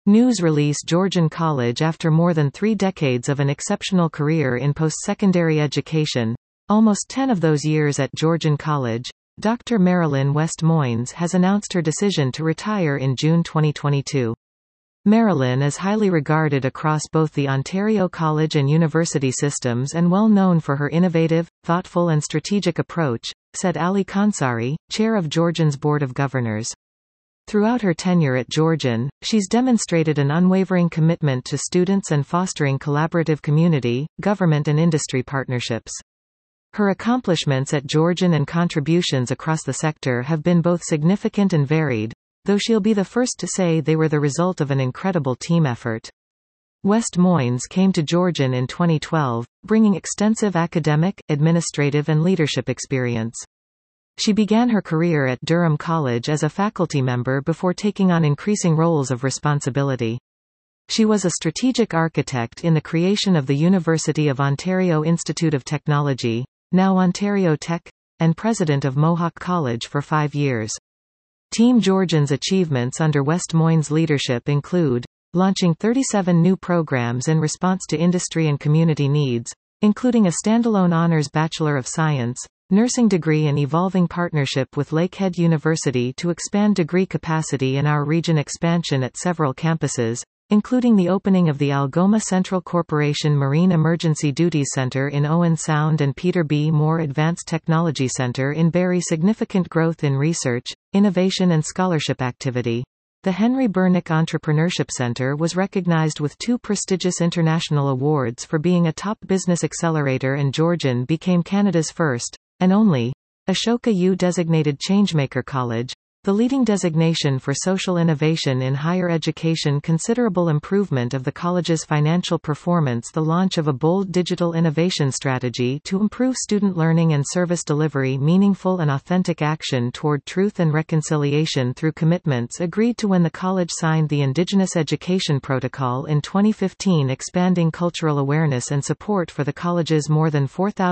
News release Georgian College. After more than 3 decades of an exceptional career in post-secondary education, almost 10 of those years at Georgian College, Dr. Marilyn West Moynes has announced her decision to retire in June 2022. Marilyn is highly regarded across both the Ontario college and university systems and well known for her innovative, thoughtful and strategic approach, said Ali Khansari, chair of Georgian's Board of Governors. Throughout her tenure at Georgian, she's demonstrated an unwavering commitment to students and fostering collaborative community, government and industry partnerships. Her accomplishments at Georgian and contributions across the sector have been both significant and varied, though she'll be the first to say they were the result of an incredible team effort. West Moynes came to Georgian in 2012, bringing extensive academic, administrative and leadership experience. She began her career at Durham College as a faculty member before taking on increasing roles of responsibility. She was a strategic architect in the creation of the University of Ontario Institute of Technology, now Ontario Tech, and president of Mohawk College for 5 years. Team Georgian's achievements under West Moynes' leadership include launching 37 new programs in response to industry and community needs, including a standalone honors Bachelor of Science, nursing degree and evolving partnership with Lakehead University to expand degree capacity in our region, expansion at several campuses, including the opening of the Algoma Central Corporation Marine Emergency Duties Center in Owen Sound and Peter B. Moore Advanced Technology Center in Barrie. Significant growth in research, innovation and scholarship activity. The Henry Bernick Entrepreneurship Center was recognized with 2 prestigious international awards for being a top business accelerator, and Georgian became Canada's first, and only, Ashoka U designated Changemaker College, the leading designation for social innovation in higher education. Considerable improvement of the college's financial performance. The launch of a bold digital innovation strategy to improve student learning and service delivery. Meaningful and authentic action toward truth and reconciliation through commitments agreed to when the college signed the Indigenous Education Protocol in 2015, expanding cultural awareness and support for the college's more than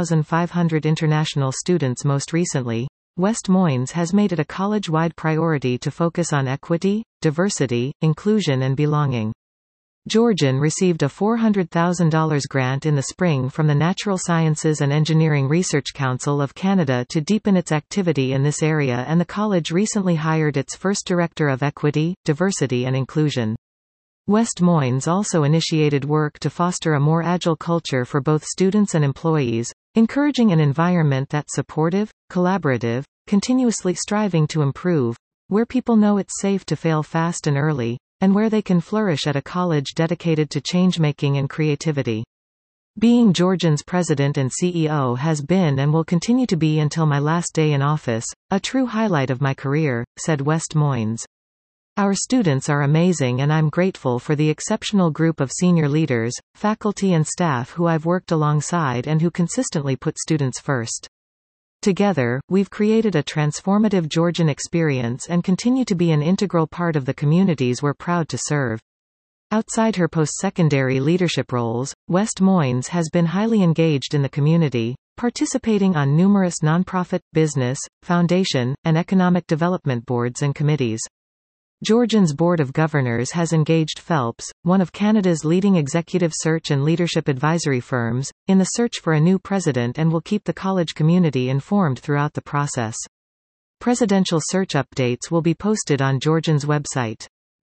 4,500 international students. Most recently, West Moynes has made it a college-wide priority to focus on equity, diversity, inclusion and belonging. Georgian received a $400,000 grant in the spring from the Natural Sciences and Engineering Research Council of Canada to deepen its activity in this area, and the college recently hired its first Director of Equity, Diversity and Inclusion. West Moynes also initiated work to foster a more agile culture for both students and employees, encouraging an environment that's supportive, collaborative, continuously striving to improve, where people know it's safe to fail fast and early, and where they can flourish at a college dedicated to change-making and creativity. Being Georgian's president and CEO has been and will continue to be until my last day in office, a true highlight of my career, said West Moynes. Our students are amazing and I'm grateful for the exceptional group of senior leaders, faculty and staff who I've worked alongside and who consistently put students first. Together, we've created a transformative Georgian experience and continue to be an integral part of the communities we're proud to serve. Outside her post-secondary leadership roles, West Moynes has been highly engaged in the community, participating on numerous nonprofit, business, foundation, and economic development boards and committees. Georgian's Board of Governors has engaged Phelps, one of Canada's leading executive search and leadership advisory firms, in the search for a new president and will keep the college community informed throughout the process. Presidential search updates will be posted on Georgian's website.